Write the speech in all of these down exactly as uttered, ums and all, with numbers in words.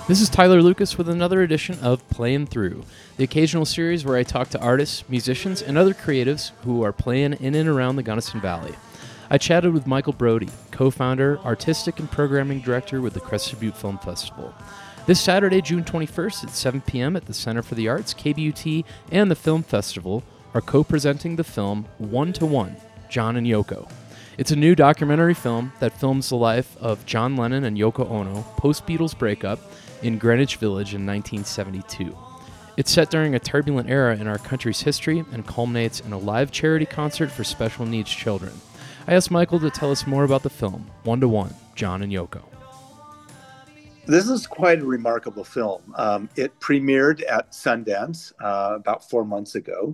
This is Tyler Lucas with another edition of Playing Through, the occasional series where I talk to artists, musicians, and other creatives who are playing in and around the Gunnison Valley. I chatted with Michael Brody, co-founder, artistic and programming director with the Crested Butte Film Festival. This Saturday, June twenty-first at seven p.m. at the Center for the Arts, K B U T, and the Film Festival are co-presenting the film One to One, John and Yoko. It's a new documentary film that films the life of John Lennon and Yoko Ono post-Beatles breakup in Greenwich Village in nineteen seventy-two. It's set during a turbulent era in our country's history and culminates in a live charity concert for special needs children. I asked Michael to tell us more about the film, One to One, John and Yoko. This is quite a remarkable film. Um, it premiered at Sundance uh, about four months ago,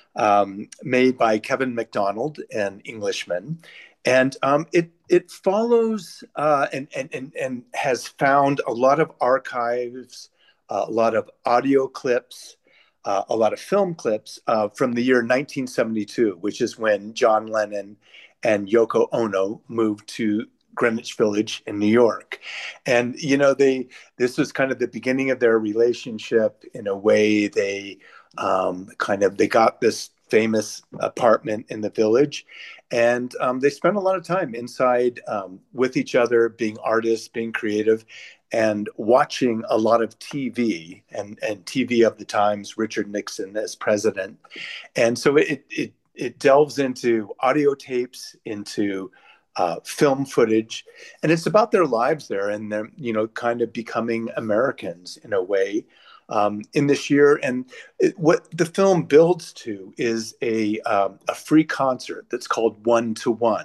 um, made by Kevin MacDonald, an Englishman. And um, it it follows uh, and, and, and, and has found a lot of archives, uh, a lot of audio clips, uh, a lot of film clips uh, from the year nineteen seventy-two, which is when John Lennon and Yoko Ono moved to Greenwich Village in New York. And, you know, they this was kind of the beginning of their relationship. In a way, they um, kind of, they got this famous apartment in the village. And um, they spent a lot of time inside um, with each other, being artists, being creative, and watching a lot of T V and, and T V of the times, Richard Nixon as president. And so it it, it delves into audio tapes, into uh, film footage, and it's about their lives there and them, you know, kind of becoming Americans in a way. Um, in this year. And it, what the film builds to is a, um, a free concert that's called One to One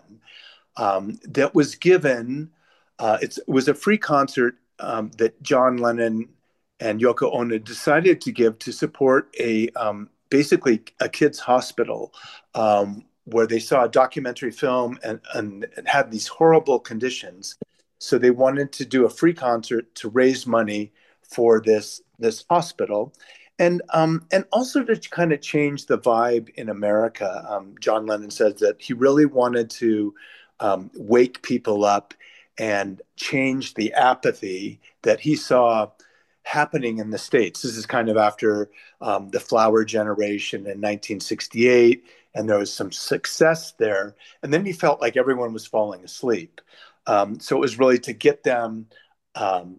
um, that was given, uh, it's, it was a free concert um, that John Lennon and Yoko Ono decided to give to support a um, basically a kids' hospital um, where they saw a documentary film and, and, and had these horrible conditions. So they wanted to do a free concert to raise money for this this hospital, and um, and also to kind of change the vibe in America. Um, John Lennon says that he really wanted to um, wake people up and change the apathy that he saw happening in the States. This is kind of after um, the Flower Generation in nineteen sixty-eight, and there was some success there. And then he felt like everyone was falling asleep. Um, so it was really to get them um,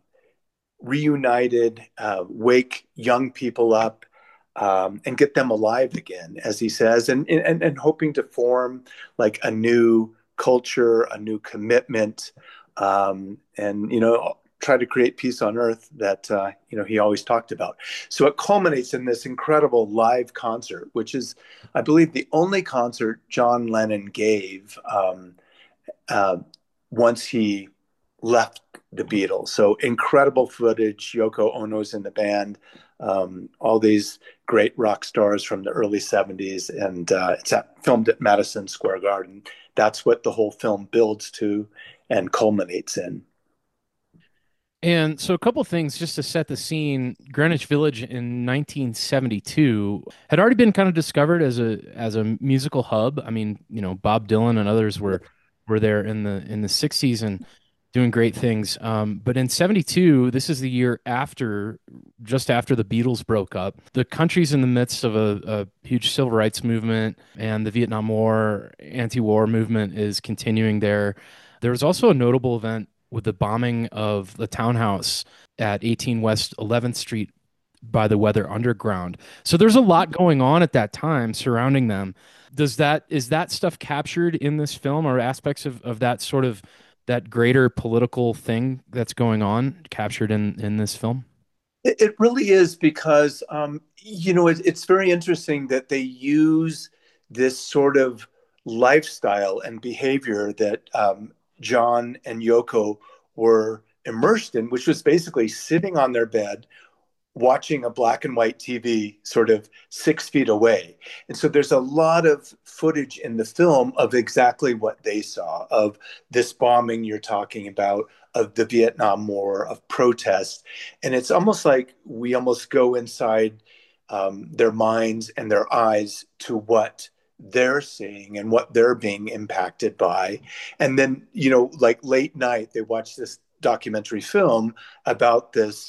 reunited, uh, wake young people up, um, and get them alive again, as he says, and, and and hoping to form like a new culture, a new commitment, um, and you know, try to create peace on earth that uh, you know he always talked about. So it culminates in this incredible live concert, which is, I believe, the only concert John Lennon gave um, uh, once he left the Beatles. So incredible footage. Yoko Ono's in the band, um, all these great rock stars from the early seventies, and uh, it's at, filmed at Madison Square Garden. That's what the whole film builds to and culminates in. And so a couple of things just to set the scene. Greenwich Village in nineteen seventy-two had already been kind of discovered as a as a musical hub. I mean, you know, Bob Dylan and others were were there in the in the sixties and doing great things. Um, but in seventy-two, this is the year after, just after the Beatles broke up. The country's in the midst of a, a huge civil rights movement, and the Vietnam War, anti-war movement is continuing there. There was also a notable event with the bombing of the townhouse at eighteen West eleventh Street by the Weather Underground. So there's a lot going on at that time surrounding them. Does that, is that stuff captured in this film, or aspects of, of that sort of that greater political thing that's going on captured in, in this film? It, it really is, because, um, you know, it, it's very interesting that they use this sort of lifestyle and behavior that um, John and Yoko were immersed in, which was basically sitting on their bed, watching a black and white T V sort of six feet away. And so there's a lot of footage in the film of exactly what they saw, of this bombing you're talking about, of the Vietnam War, of protests. And it's almost like we almost go inside um, their minds and their eyes to what they're seeing and what they're being impacted by. And then, you know, like late night, they watch this documentary film about this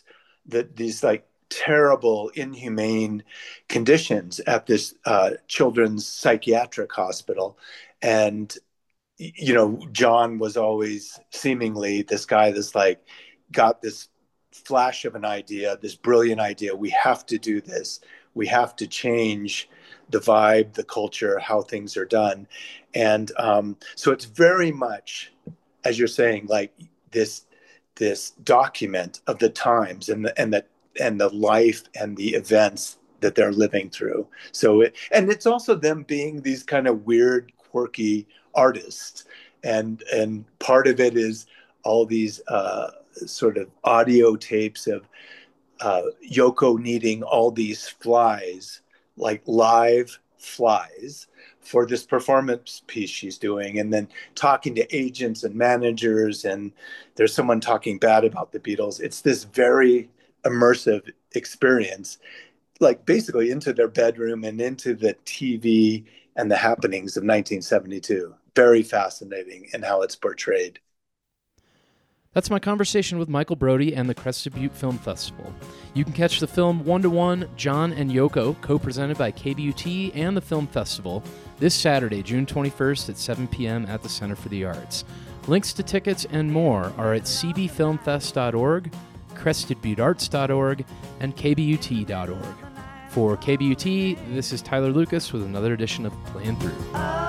the, these like terrible, inhumane conditions at this uh, children's psychiatric hospital. And, you know, John was always seemingly this guy that's like got this flash of an idea, this brilliant idea. We have to do this. We have to change the vibe, the culture, how things are done. And um, so it's very much, as you're saying, like this this document of the times and the and the and the life and the events that they're living through. So it, and it's also them being these kind of weird, quirky artists. And and part of it is all these uh, sort of audio tapes of uh, Yoko needing all these flies, like live flies, for this performance piece she's doing, and then talking to agents and managers, and there's someone talking bad about the Beatles. It's this very immersive experience, like basically into their bedroom and into the T V and the happenings of nineteen seventy-two. Very fascinating in how it's portrayed. That's my conversation with Michael Brody and the Crested Butte Film Festival. You can catch the film One to One, John and Yoko, co-presented by K B U T and the Film Festival, this Saturday, June twenty-first at seven p.m. at the Center for the Arts. Links to tickets and more are at c b film fest dot org, crested butte arts dot org, and k b u t dot org. For K B U T, this is Tyler Lucas with another edition of Playing Through.